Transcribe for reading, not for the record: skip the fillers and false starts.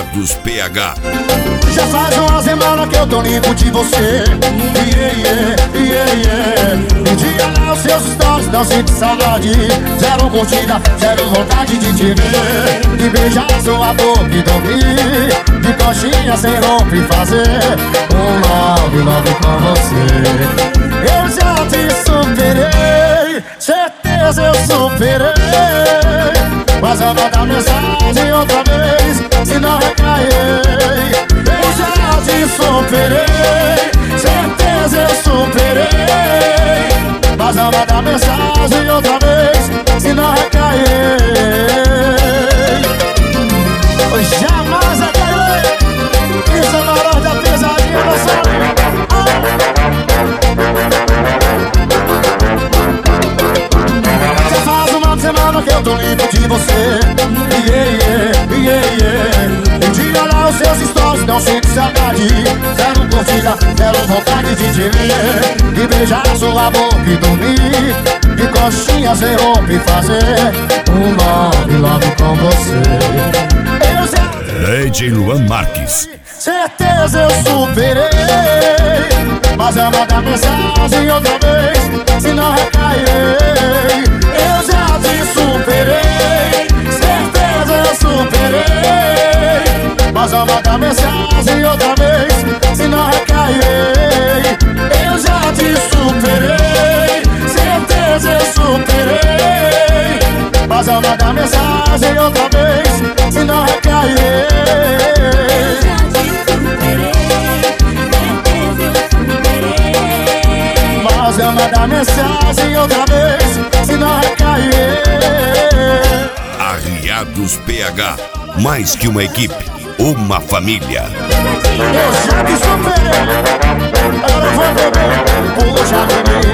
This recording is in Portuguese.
Arriados PH. Já faz uma semana que eu tô limpo de você. Um dia lá os seus stories não sinto saudade. Zero curtida, zero vontade de te ver. De beijar sua boca e dormir. De coxinha sem roupa e fazer love com você. Eu já te superei, certeza eu superei. Mas eu vou dar mensagem outra vez, se não recairei. Eu já te superei, certeza eu superei. Mas eu vou dar mensagem outra vez, se não recairei. Eu jamais recairei. Isso é valor da pesadinha, você. Já faz uma semana que eu tô limpo de você. Um dia lá os seus stories não sinto saudade. Zero curtida, zero vontade de te ver. De beijar sua boca e dormir. De coxinha sem roupa e fazer love com você. Eu já DJ Luan Marques. certeza eu superei. Mas eu vou dar mensagem outra vez, se não recairei. Eu já te superei, certeza eu superei. Mas eu vou dar mensagem outra vez, se não recairei. Eu já te superei, certeza eu superei. Mas eu vou dar mensagem outra vez, se não recairei. Mas eu vou dar mensagem outra vez, se não recair. Arriados PH. Mais que uma equipe, uma família. Eu já te superei. Eu não vou beber, hoje a